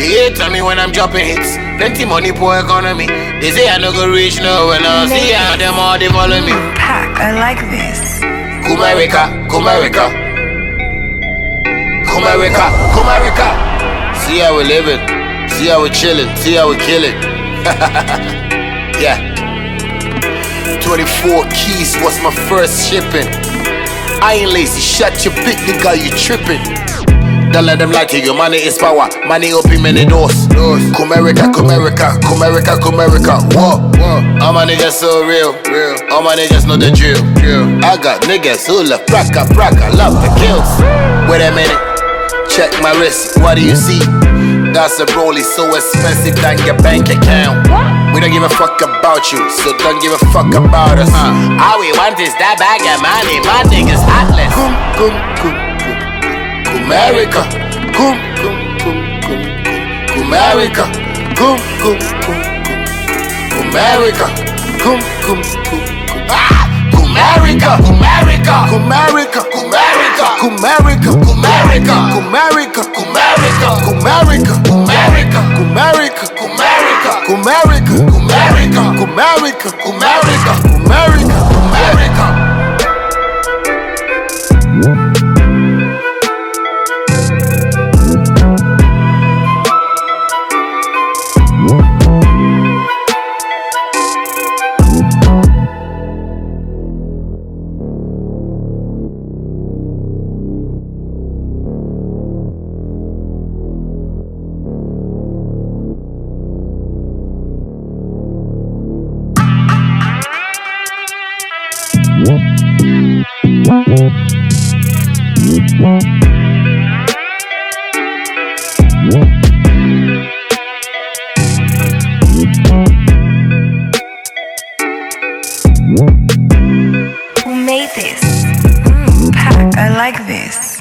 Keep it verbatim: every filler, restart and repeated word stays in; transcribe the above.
They hate on me when I'm dropping hits. Plenty money, poor economy. They say I no go reach no when I see how them all they follow me. Pack, I like this. Kumerica, Kumerica, Kumerica, Kumerica. See how we living, see how we chilling, see how we killing. Yeah. twenty-four keys was my first shipping. I ain't lazy, shut your big nigga, you tripping. Don't let them lie to you, money is power. Money open many doors. Kumerica, Kumerica, Kumerica, Kumerica. Whoa, whoa. All my niggas so real, real. All my niggas know the drill, drill. I got niggas who love praka, praka, love the kills. Wait a minute, check my wrist, what do you see? That's a rollie so expensive than your bank account. We don't give a fuck about you, so don't give a fuck about us. uh. All we want is that bag of money, my niggas heartless. Kum, kum, kum, kum. Kumerica, kum, kum, kum, kum, kum. Kumerica, kum, kum, kum, kum. Kumerica, kum, kum, kum, kum. Ah! Kumerica, Kumerica, Kumerica, Kumerica, Kumerica, Kumerica, Kumerica, Kumerica, Kumerica, Kumerica, Kumerica, Kumerica, Kumerica, Kumerica, Kumerica, Kumerica, Kumerica. Who made this? Mm, Pack, I like this.